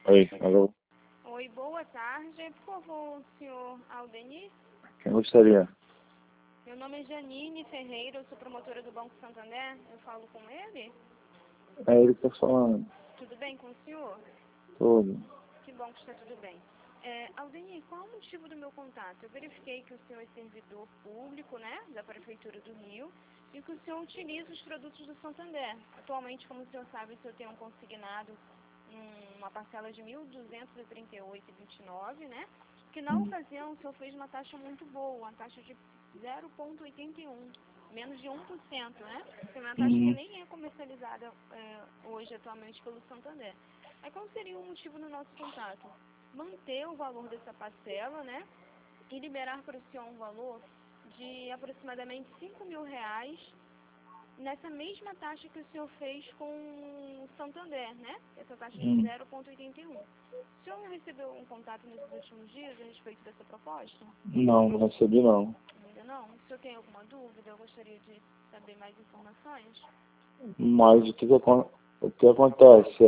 Oi, alô? Oi, boa tarde. Por favor, senhor Aldeni? Quem gostaria? Meu nome é Janine Ferreira, eu sou promotora do Banco Santander. Eu falo com ele? É ele que tá falando. Tudo bem com o senhor? Tudo. Que bom que está tudo bem. Aldeni, qual é o motivo do meu contato? Eu verifiquei que o senhor é servidor público, né, da Prefeitura do Rio, e que o senhor utiliza os produtos do Santander. Atualmente, como o senhor sabe, o senhor tem um consignado uma parcela de R$ 1.238,29, né? Que na ocasião o senhor fez uma taxa muito boa, uma taxa de 0,81, menos de 1%, né? Que é uma taxa que nem é comercializada hoje atualmente pelo Santander. Aí qual seria o motivo do nosso contato? Manter o valor dessa parcela, né? E liberar para o senhor um valor de aproximadamente R$ 5.000 nessa mesma taxa que o senhor fez com o Santander, né? Essa taxa de 0,81. O senhor recebeu um contato nesses últimos dias a respeito dessa proposta? Não, não recebi não. Ainda não? O senhor tem alguma dúvida? Eu gostaria de saber mais informações. Mas o que acontece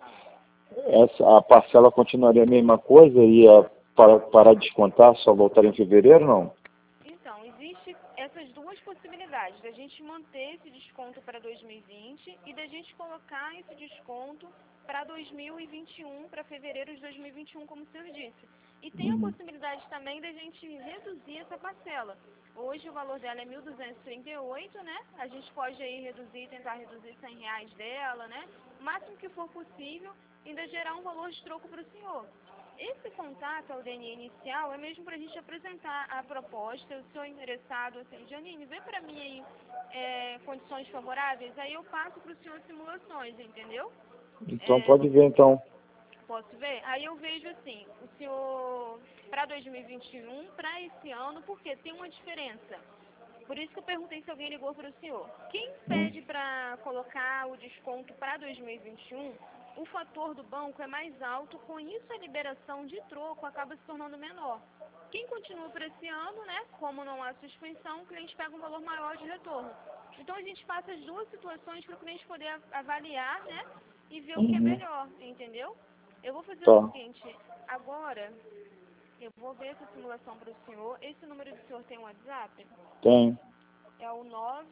a parcela continuaria a mesma coisa? Ia parar de descontar, só voltar em fevereiro, não? Então, existe essas duas possibilidades, da gente manter esse desconto para 2020 e da gente colocar esse desconto para 2021, para fevereiro de 2021, como o senhor disse. E tem a possibilidade também da gente reduzir essa parcela. Hoje o valor dela é R$ 1.238, né? A gente pode aí reduzir, tentar reduzir R$ 100 dela, né? O máximo que for possível, ainda gerar um valor de troco para o senhor. Esse contato ao DNI inicial é mesmo para a gente apresentar a proposta. O senhor interessado, assim, Janine, vê para mim aí condições favoráveis, aí eu passo para o senhor simulações, entendeu? Então pode ver então. Posso ver? Aí eu vejo assim, o senhor, para 2021, para esse ano, porque tem uma diferença. Por isso que eu perguntei se alguém ligou para o senhor. Quem pede para colocar o desconto para 2021, o fator do banco é mais alto, com isso a liberação de troco acaba se tornando menor. Quem continua para esse ano, né, como não há suspensão, o cliente pega um valor maior de retorno. Então a gente passa as duas situações para o cliente poder avaliar, né, e ver o que é melhor, entendeu? Eu vou fazer o seguinte, agora eu vou ver essa simulação para o senhor. Esse número do senhor tem um WhatsApp? Tem. É o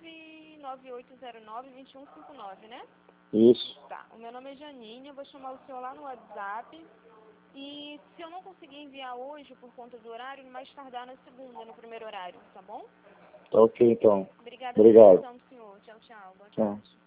99809-2159, né? Isso. Tá, o meu nome é Janine, eu vou chamar o senhor lá no WhatsApp. E se eu não conseguir enviar hoje por conta do horário, mais tardar na segunda, no primeiro horário, tá bom? Tá ok então. Obrigada pela Obrigado. atenção do senhor. Tchau, tchau. Boa Tchau. tarde.